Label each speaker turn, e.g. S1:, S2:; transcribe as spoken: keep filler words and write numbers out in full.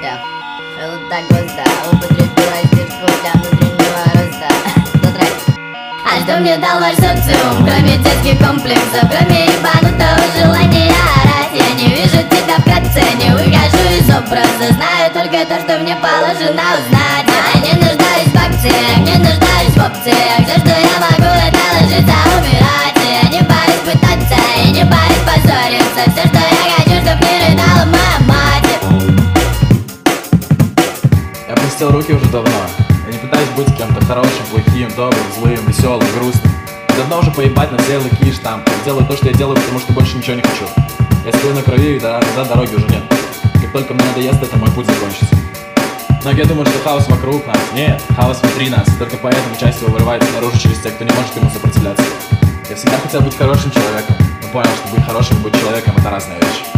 S1: гвоздя, шелута гвозда, употребила издержку для внутреннего роста. Тот трек. А что мне дал ваш социум, кроме детских комплексов, кроме ебанутого желания орать? Я не вижу тебя в катсцене, выхожу из образа, знаю только то, что мне положено узнать. Я не нуждаюсь в акциях, не нуждаюсь в опциях, все, что я могу, это ложиться, умирать. Я не боюсь пытаться и не боюсь поссориться, все, что я хочу, чтоб не рыдала моя мать.
S2: Я опустил руки уже давно. Я не пытаюсь быть кем-то хорошим, плохим, добрым, злым, веселым, грустным. Я давно уже поебать на все лыки и штампы. Я делаю то, что я делаю, потому что больше ничего не хочу. Я стою на краю, и да, назад дороги уже нет. Как только мне надоест, это мой путь закончится. Многие думают, что хаос вокруг нас. Нет, хаос внутри нас. Только поэтому часть его вырывается наружу через тех, кто не может ему сопротивляться. Я всегда хотел быть хорошим человеком, но понял, что быть хорошим и быть человеком — это разные вещи.